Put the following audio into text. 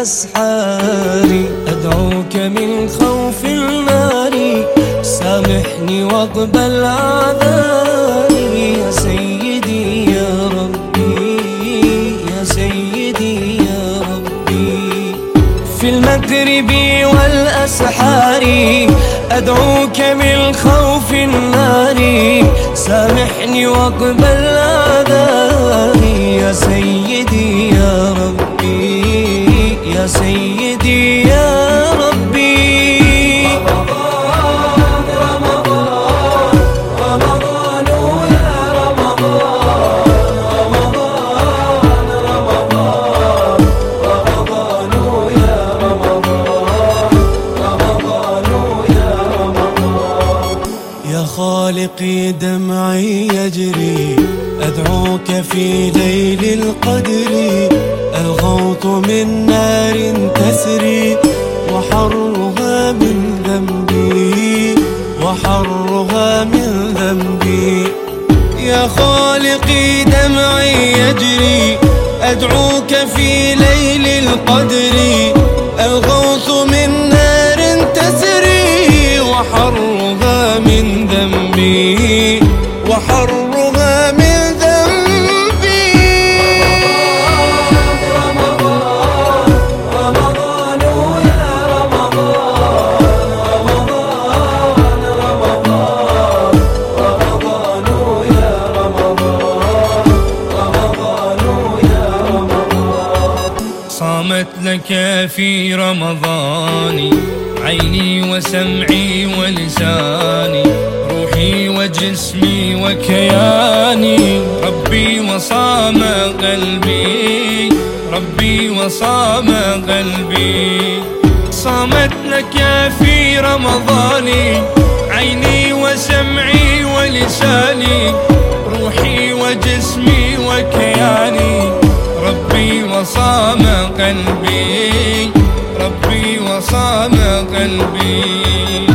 الأسحار أدعوك من خوف النار سامحني واقبل أعذاري يا سيدي يا ربي يا سيدي يا ربي. في المغرب والأسحار أدعوك من خوف النار سامحني واقبل أعذاري يا سيدي يا ربي يا سيدي يا ربي. رمضان رمضان رمضان يا رمضان رمضان رمضان رمضان يا رمضان رمضان يا رمضان. يا خالقي دمعي يجري أدعوك في ليل القدر الغوط من نار تسري وحرها من ذنبي وحرها من ذنبي. يا خالقي دمعي يجري أدعوك في ليل القدر الغوث من نار تسري وحرها من ذنبي وحرها من صامت لك في رمضان عيني وسمعي ولساني روحي وجسمي وكياني ربي وصام قلبي ربي وصام قلبي. صامت لك في رمضان عيني وسمعي ولساني روحي وجسمي وكياني ربي وصام قلبي ربي وصام قلبي.